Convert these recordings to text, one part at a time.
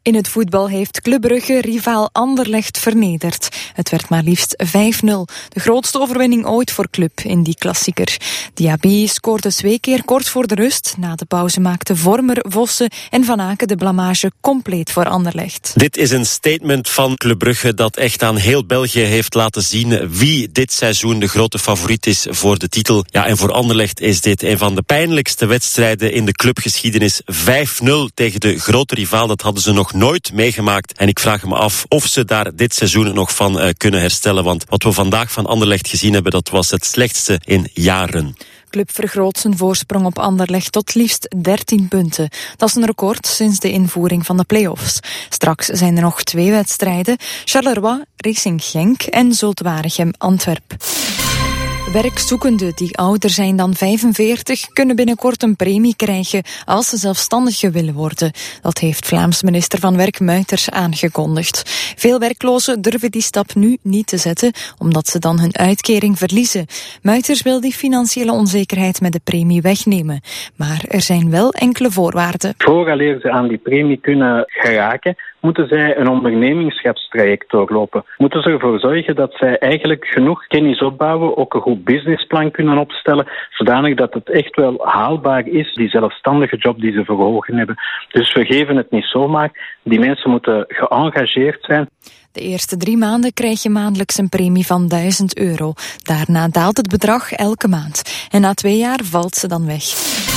In het voetbal heeft Club Brugge rivaal Anderlecht vernederd. Het werd maar liefst 5-0. De grootste overwinning ooit voor Club in die klassieker. Diaby scoorde 2 keer kort voor de rust. Na de pauze maakten Vormer, Vossen en Van Aken de blamage compleet voor Anderlecht. Dit is een statement van Club Brugge dat echt aan heel België heeft laten zien wie dit seizoen de grote favoriet is voor de titel. Ja, en voor Anderlecht is dit een van de pijnlijkste wedstrijden in de clubgeschiedenis. 5-0 tegen de grote rivaal, dat hadden ze nog nooit meegemaakt. En ik vraag me af of ze daar dit seizoen nog van kunnen herstellen. Want wat we vandaag van Anderlecht gezien hebben, dat was het slechtste in jaren. Club vergroot zijn voorsprong op Anderlecht tot liefst 13 punten. Dat is een record sinds de invoering van de play-offs. Straks zijn er nog 2 wedstrijden. Charleroi, Racing Genk en Zulte Waregem Antwerp. Werkzoekenden die ouder zijn dan 45 kunnen binnenkort een premie krijgen als ze zelfstandigen willen worden. Dat heeft Vlaams minister van Werk Muiters aangekondigd. Veel werklozen durven die stap nu niet te zetten, omdat ze dan hun uitkering verliezen. Muiters wil die financiële onzekerheid met de premie wegnemen. Maar er zijn wel enkele voorwaarden. Vooraleer ze aan die premie kunnen geraken, moeten zij een ondernemingschapstraject doorlopen. Moeten ze ervoor zorgen dat zij eigenlijk genoeg kennis opbouwen, ook een goed businessplan kunnen opstellen, zodanig dat het echt wel haalbaar is, die zelfstandige job die ze voor ogen hebben. Dus we geven het niet zomaar. Die mensen moeten geëngageerd zijn. De eerste 3 maanden krijg je maandelijks een premie van €1000. Daarna daalt het bedrag elke maand. En na 2 jaar valt ze dan weg.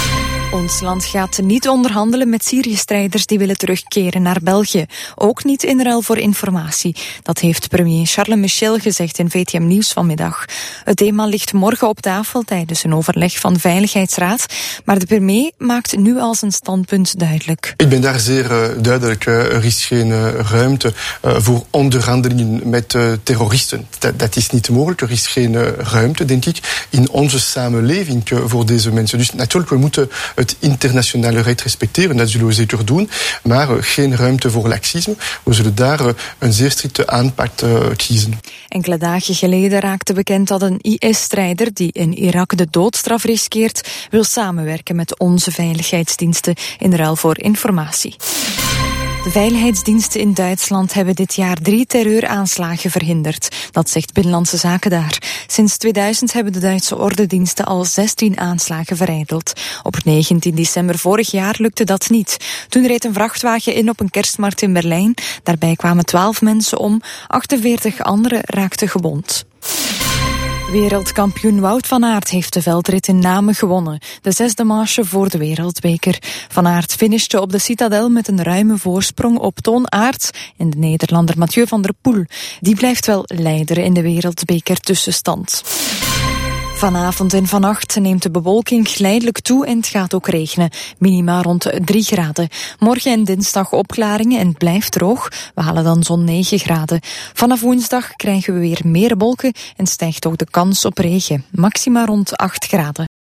Ons land gaat niet onderhandelen met Syrië-strijders die willen terugkeren naar België. Ook niet in ruil voor informatie. Dat heeft premier Charles Michel gezegd in VTM Nieuws vanmiddag. Het thema ligt morgen op tafel tijdens een overleg van de Veiligheidsraad. Maar de premier maakt nu al zijn standpunt duidelijk. Ik ben daar zeer duidelijk. Er is geen ruimte voor onderhandelingen met terroristen. Dat is niet mogelijk. Er is geen ruimte, denk ik, in onze samenleving voor deze mensen. Dus natuurlijk, we moeten het internationale recht respecteren, dat zullen we zeker doen, maar geen ruimte voor laxisme. We zullen daar een zeer strikte aanpak kiezen. Enkele dagen geleden raakte bekend dat een IS-strijder die in Irak de doodstraf riskeert, wil samenwerken met onze veiligheidsdiensten in ruil voor informatie. De veiligheidsdiensten in Duitsland hebben dit jaar 3 terreuraanslagen verhinderd. Dat zegt Binnenlandse Zaken daar. Sinds 2000 hebben de Duitse ordendiensten al 16 aanslagen verijdeld. Op 19 december vorig jaar lukte dat niet. Toen reed een vrachtwagen in op een kerstmarkt in Berlijn. Daarbij kwamen 12 mensen om, 48 anderen raakten gewond. Wereldkampioen Wout van Aert heeft de veldrit in Namen gewonnen. De 6e manche voor de wereldbeker. Van Aert finishte op de Citadel met een ruime voorsprong op Toon Aerts en de Nederlander Mathieu van der Poel. Die blijft wel leider in de wereldbeker tussenstand. Vanavond en vannacht neemt de bewolking geleidelijk toe en het gaat ook regenen. Minima rond 3 graden. Morgen en dinsdag opklaringen en het blijft droog. We halen dan zo'n 9 graden. Vanaf woensdag krijgen we weer meer wolken en stijgt ook de kans op regen. Maxima rond 8 graden.